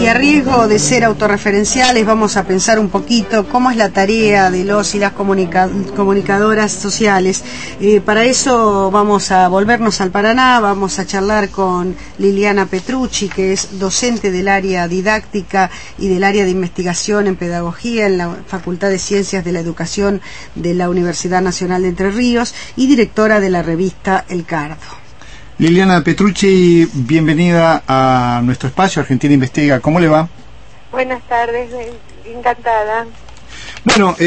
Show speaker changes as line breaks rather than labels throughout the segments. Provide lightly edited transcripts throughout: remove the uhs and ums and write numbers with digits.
Y a riesgo de ser autorreferenciales, vamos a pensar un poquito cómo es la tarea de los y las comunicadoras sociales. Para eso vamos a volvernos al Paraná, vamos a charlar con Liliana Petrucci, que es docente del área didáctica y del área de investigación en pedagogía en la Facultad de Ciencias de la Educación de la Universidad Nacional de Entre Ríos y directora de la revista El Cardo.
Liliana Petrucci, bienvenida a nuestro espacio Argentina Investiga. ¿Cómo le va?
Buenas tardes, encantada.
Bueno,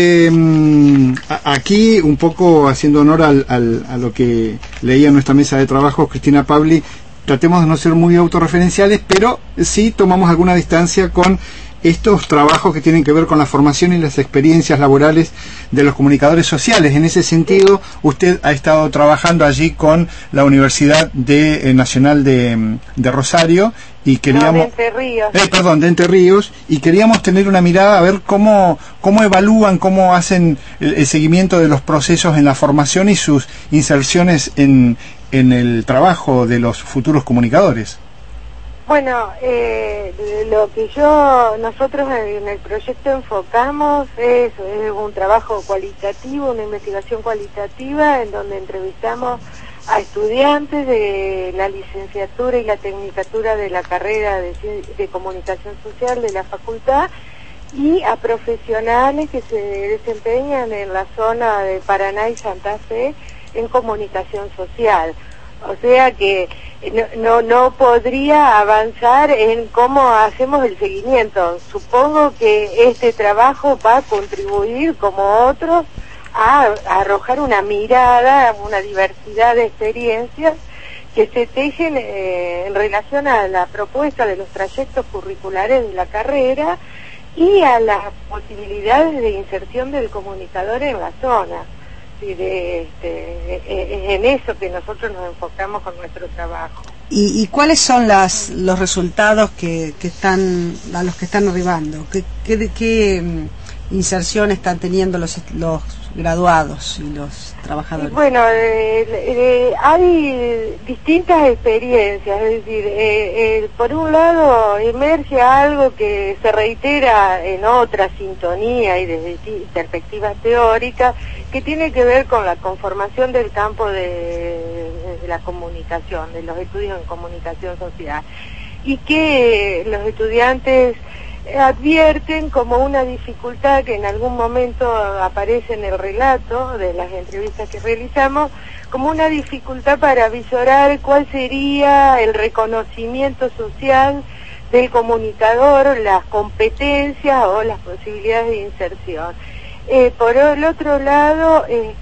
aquí un poco haciendo honor a lo que leía en nuestra mesa de trabajo Cristina Pavli, tratemos de no ser muy autorreferenciales, pero sí tomamos alguna distancia con estos trabajos que tienen que ver con la formación y las experiencias laborales de los comunicadores sociales. En ese sentido, usted ha estado trabajando allí con la Universidad Nacional de Rosario y queríamos...
de Entre Ríos.
De Entre Ríos, y queríamos tener una mirada a ver cómo evalúan, cómo hacen el seguimiento de los procesos en la formación y sus inserciones en el trabajo de los futuros comunicadores.
Bueno, lo que nosotros en el proyecto enfocamos es un trabajo cualitativo, una investigación cualitativa en donde entrevistamos a estudiantes de la licenciatura y la tecnicatura de la carrera de comunicación social de la facultad y a profesionales que se desempeñan en la zona de Paraná y Santa Fe en comunicación social. O sea que no podría avanzar en cómo hacemos el seguimiento. Supongo que este trabajo va a contribuir, como otros, a arrojar una mirada, una diversidad de experiencias que se tejen en relación a la propuesta de los trayectos curriculares de la carrera y a las posibilidades de inserción del comunicador en la zona. Es en eso que nosotros nos enfocamos con nuestro trabajo.
¿Y cuáles son los resultados a los que están arribando? ¿Qué inserción están teniendo los graduados y los trabajadores?
Bueno, hay distintas experiencias, es decir, por un lado emerge algo que se reitera en otra sintonía y desde perspectivas teóricas, que tiene que ver con la conformación del campo de la comunicación, de los estudios en comunicación social, y que los estudiantes advierten como una dificultad que en algún momento aparece en el relato de las entrevistas que realizamos, como una dificultad para visorar cuál sería el reconocimiento social del comunicador, las competencias o las posibilidades de inserción. Por el otro lado,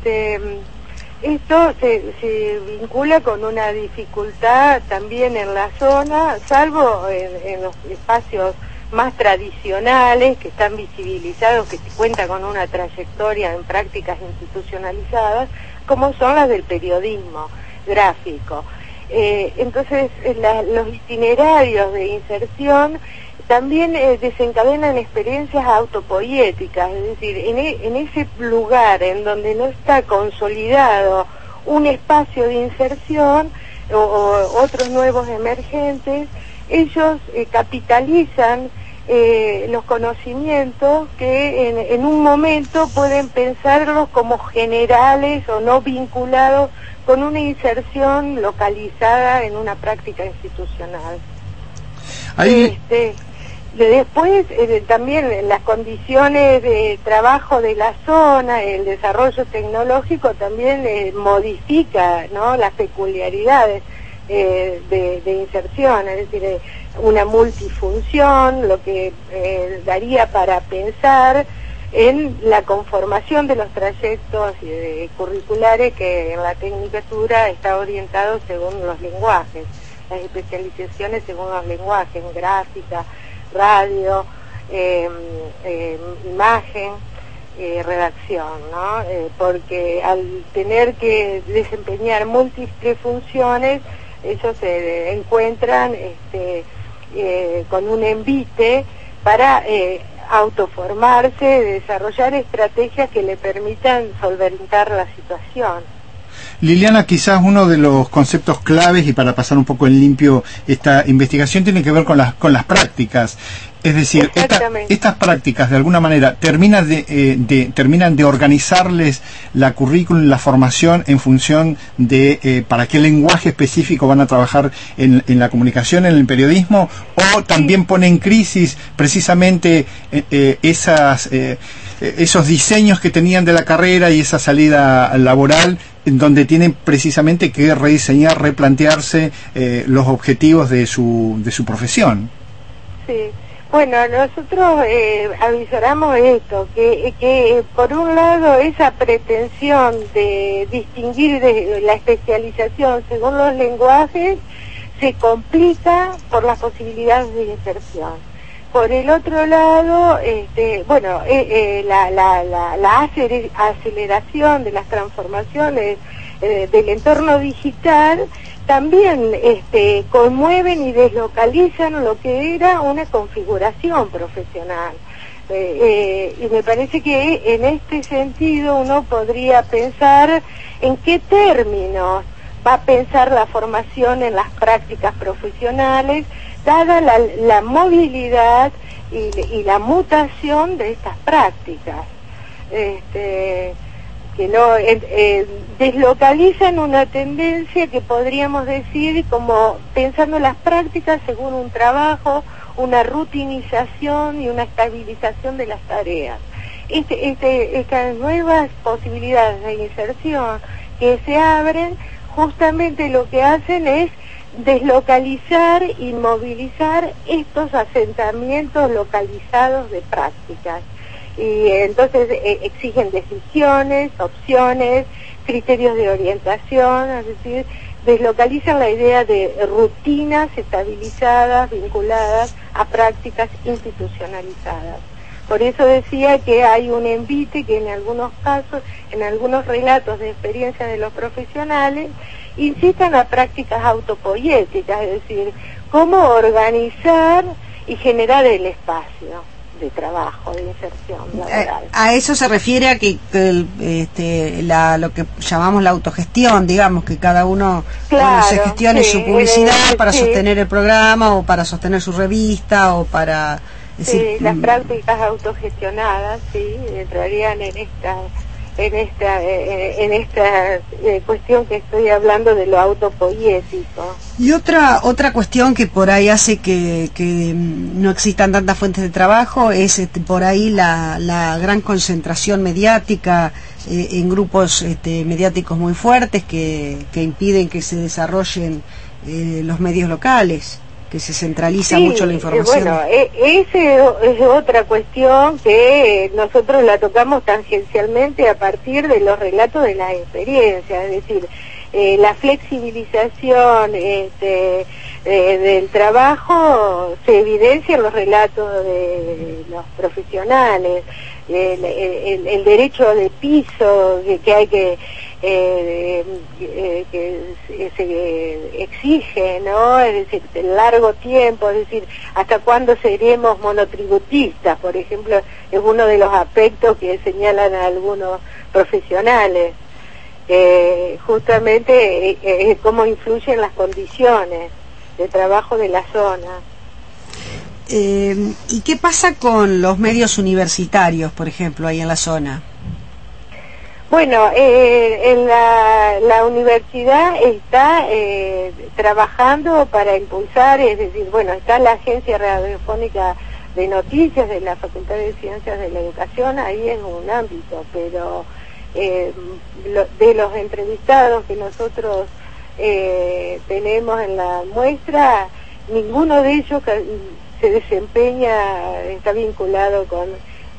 esto se vincula con una dificultad también en la zona, salvo en los espacios más tradicionales, que están visibilizados, que cuentan con una trayectoria en prácticas institucionalizadas, como son las del periodismo gráfico. Entonces, los itinerarios de inserción también desencadenan experiencias autopoéticas, es decir, en ese lugar en donde no está consolidado un espacio de inserción o otros nuevos emergentes, ellos capitalizan los conocimientos que en un momento pueden pensarlos como generales o no vinculados con una inserción localizada en una práctica institucional. Después también las condiciones de trabajo de la zona, el desarrollo tecnológico también modifica, ¿no?, las peculiaridades de inserción, es decir, una multifunción, lo que daría para pensar en la conformación de los trayectos curriculares que en la tecnicatura está orientado según los lenguajes, las especializaciones según los lenguajes, en gráfica, radio, imagen, redacción, ¿no? Porque al tener que desempeñar múltiples funciones, ellos se encuentran con un envite para autoformarse, desarrollar estrategias que le permitan solventar la situación.
Liliana, quizás uno de los conceptos claves, y para pasar un poco en limpio esta investigación, tiene que ver con las prácticas. Es decir, estas prácticas de alguna manera terminan de organizarles la currículum, la formación en función de para qué lenguaje específico van a trabajar en la comunicación, en el periodismo, o también pone en crisis precisamente esos diseños que tenían de la carrera y esa salida laboral, en donde tienen precisamente que rediseñar, replantearse los objetivos de su profesión.
Sí. Bueno, nosotros avisoramos esto, que por un lado esa pretensión de distinguir de la especialización según los lenguajes se complica por las posibilidades de inserción. Por el otro lado, la aceleración de las transformaciones del entorno digital también conmueven y deslocalizan lo que era una configuración profesional. Y me parece que en este sentido uno podría pensar en qué términos va a pensar la formación en las prácticas profesionales, dada la movilidad y la mutación de estas prácticas. Que no deslocalizan una tendencia que podríamos decir como pensando las prácticas según un trabajo, una rutinización y una estabilización de las tareas. Estas nuevas posibilidades de inserción que se abren justamente lo que hacen es deslocalizar y movilizar estos asentamientos localizados de prácticas. Y entonces exigen decisiones, opciones, criterios de orientación, es decir, deslocalizan la idea de rutinas estabilizadas, vinculadas a prácticas institucionalizadas. Por eso decía que hay un envite que en algunos casos, en algunos relatos de experiencia de los profesionales, incitan a prácticas autopoéticas, es decir, cómo organizar y generar el espacio de trabajo, de inserción laboral.
A eso se refiere a que lo que llamamos la autogestión, digamos, que cada uno se gestione su publicidad para sostener el programa o para sostener su revista o para...
las prácticas autogestionadas, entrarían en esta cuestión que estoy hablando de lo autopoético.
Y otra cuestión que por ahí hace que no existan tantas fuentes de trabajo es por ahí la gran concentración mediática en grupos mediáticos muy fuertes que impiden que se desarrollen los medios locales, que se centraliza mucho la información.
Bueno, esa es otra cuestión que nosotros la tocamos tangencialmente a partir de los relatos de las experiencias, es decir, la flexibilización del trabajo se evidencia en los relatos de los profesionales, el derecho de piso que hay que se exige, ¿no? Es decir, el largo tiempo, es decir, hasta cuándo seremos monotributistas, por ejemplo, es uno de los aspectos que señalan a algunos profesionales, justamente cómo influyen las condiciones de trabajo de la zona.
¿Y qué pasa con los medios universitarios, por ejemplo, ahí en la zona?
Bueno, en la universidad está trabajando para impulsar, es decir, bueno, está la Agencia Radiofónica de Noticias de la Facultad de Ciencias de la Educación, ahí es un ámbito, pero de los entrevistados que nosotros tenemos en la muestra, ninguno de ellos se desempeña, está vinculado con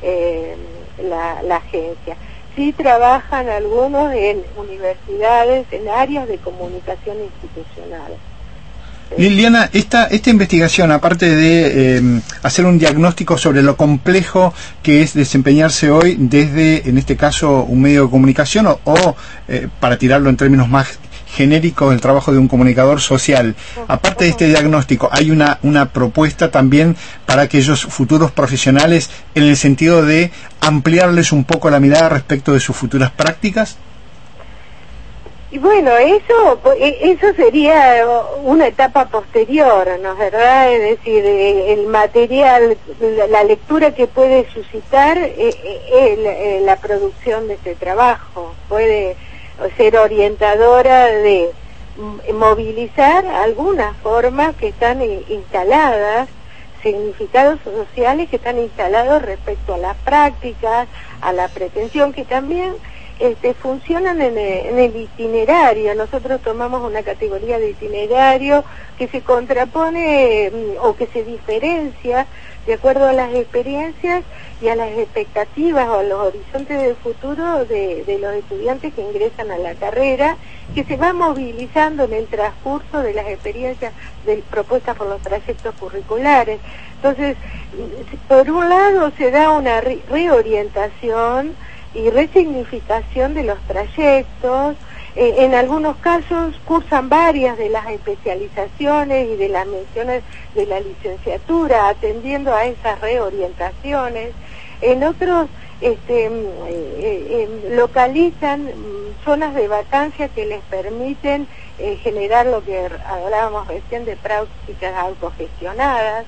la agencia. Sí trabajan algunos en universidades, en áreas de comunicación institucional.
Liliana, esta investigación, aparte de hacer un diagnóstico sobre lo complejo que es desempeñarse hoy desde, en este caso, un medio de comunicación o para tirarlo en términos más genérico el trabajo de un comunicador social. Aparte de este diagnóstico, ¿hay una propuesta también para aquellos futuros profesionales en el sentido de ampliarles un poco la mirada respecto de sus futuras prácticas?
Y bueno, eso sería una etapa posterior, ¿no es verdad? Es decir, el material, la lectura que puede suscitar la producción de este trabajo. Puede ser orientadora de movilizar algunas formas que están instaladas, significados sociales que están instalados respecto a las prácticas, a la pretensión, que también funcionan en el itinerario. Nosotros tomamos una categoría de itinerario que se contrapone o que se diferencia de acuerdo a las experiencias y a las expectativas o a los horizontes del futuro de los estudiantes que ingresan a la carrera, que se va movilizando en el transcurso de las experiencias propuestas por los trayectos curriculares. Entonces, por un lado se da una reorientación y resignificación de los trayectos. En algunos casos cursan varias de las especializaciones y de las menciones de la licenciatura, atendiendo a esas reorientaciones. En otros localizan zonas de vacancia que les permiten generar lo que hablábamos recién de prácticas autogestionadas.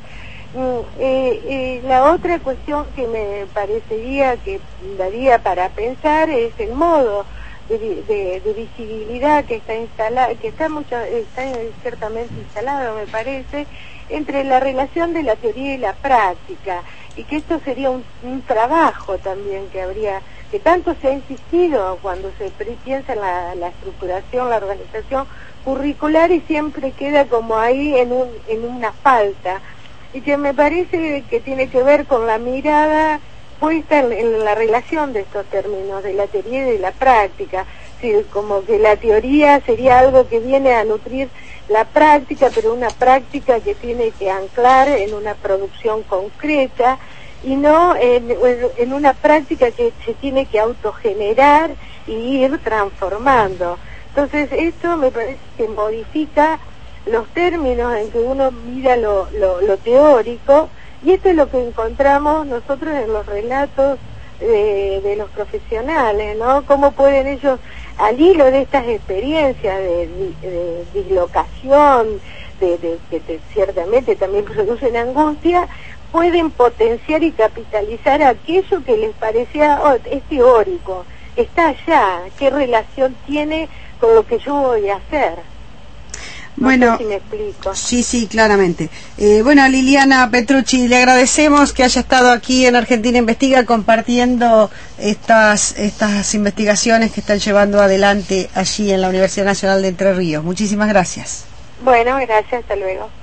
La otra cuestión que me parecería que daría para pensar es el modo de visibilidad que está instalado, que está ciertamente instalado, me parece, entre la relación de la teoría y la práctica, y que esto sería un trabajo también que tanto se ha insistido cuando se piensa en la estructuración, la organización curricular, y siempre queda como ahí en una falta, y que me parece que tiene que ver con la mirada puesta en la relación de estos términos, de la teoría y de la práctica. Sí, como que la teoría sería algo que viene a nutrir la práctica, pero una práctica que tiene que anclar en una producción concreta y no en una práctica que se tiene que autogenerar y ir transformando. Entonces esto me parece que modifica los términos en que uno mira lo teórico, y esto es lo que encontramos nosotros en los relatos de los profesionales, ¿no? Cómo pueden ellos, al hilo de estas experiencias de dislocación, que ciertamente también producen angustia, pueden potenciar y capitalizar aquello que les parecía, es teórico, está allá, qué relación tiene con lo que yo voy a hacer.
Bueno,
no sé si me explico.
Sí, claramente. Bueno, Liliana Petrucci, le agradecemos que haya estado aquí en Argentina Investiga compartiendo estas investigaciones que están llevando adelante allí en la Universidad Nacional de Entre Ríos. Muchísimas gracias.
Bueno, gracias, hasta luego.